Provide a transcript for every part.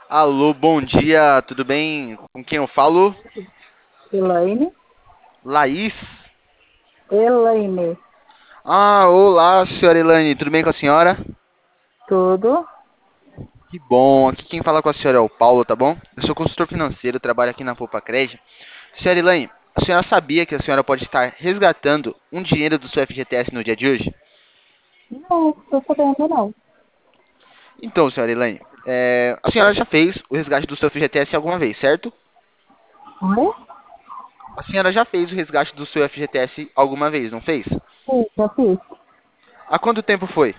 Alô, bom dia, tudo bem? Com quem eu falo? Elaine? Laís? Elaine, Ah, olá, senhora Elaine, tudo bem com a senhora? tudo? Que bom, aqui quem fala com a senhora é o Paulo, tá bom? Eu sou consultor financeiro, trabalho aqui na Poupa Cred. Senhora Elaine, a senhora sabia que a senhora pode estar resgatando um dinheiro do seu FGTS no dia de hoje? Não, estou sabendo não. Então, senhora Elaine, a senhora já fez o resgate do seu FGTS alguma vez, certo? Oi? A senhora já fez o resgate do seu FGTS alguma vez, não fez? Sim, já fiz. Há quanto tempo foi?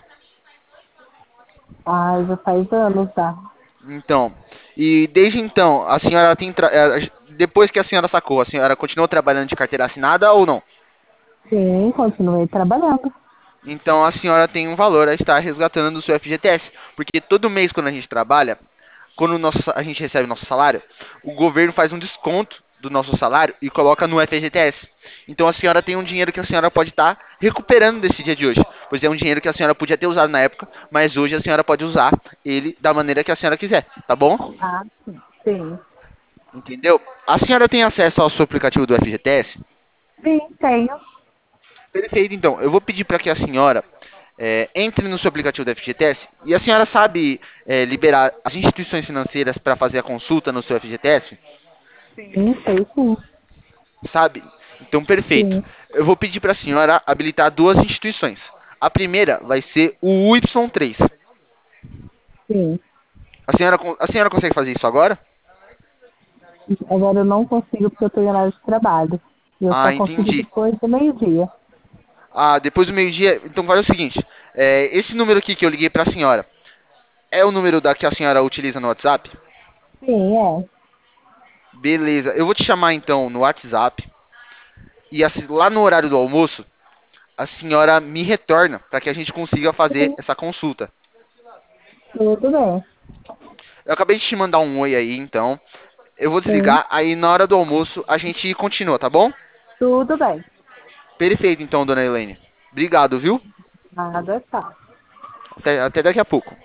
Ai, já faz anos já. Então, e desde então, a senhora tem. Depois que a senhora sacou, a senhora continuou trabalhando de carteira assinada ou não? Sim, continuei trabalhando. Então a senhora tem um valor a estar resgatando do seu FGTS. Porque todo mês, quando a gente trabalha, quando a gente recebe o nosso salário, o governo faz um desconto do nosso salário e coloca no FGTS. Então a senhora tem um dinheiro que a senhora pode estar recuperando desse dia de hoje. Pois é um dinheiro que a senhora podia ter usado na época, mas hoje a senhora pode usar ele da maneira que a senhora quiser, tá bom? Ah, sim. Sim, Entendeu? A senhora tem acesso ao seu aplicativo do FGTS? sim, tenho. Perfeito, então. Eu vou pedir para que a senhora entre no seu aplicativo do FGTS e a senhora sabe liberar as instituições financeiras para fazer a consulta no seu FGTS? Sim, sei sim. Sabe? Então, perfeito. Sim, Eu vou pedir para a senhora habilitar duas instituições. A primeira vai ser o Y3. sim. A senhora consegue fazer isso agora? Agora eu não consigo porque eu estou em horário de trabalho. E eu só Ah, consigo entendi. depois do meio-dia. Ah, depois do meio-dia. Então, vai o seguinte: esse número aqui que eu liguei para a senhora é o número da que a senhora utiliza no WhatsApp? Sim, é. Beleza, eu vou te chamar então no WhatsApp e lá no horário do almoço a senhora me retorna para que a gente consiga fazer Sim, essa consulta. tudo bem. Eu acabei de te mandar um oi aí, então eu vou Sim, desligar, aí na hora do almoço a gente continua, tá bom? tudo bem. Perfeito então, dona Elaine. Obrigado, viu? Nada, tá. Até daqui a pouco.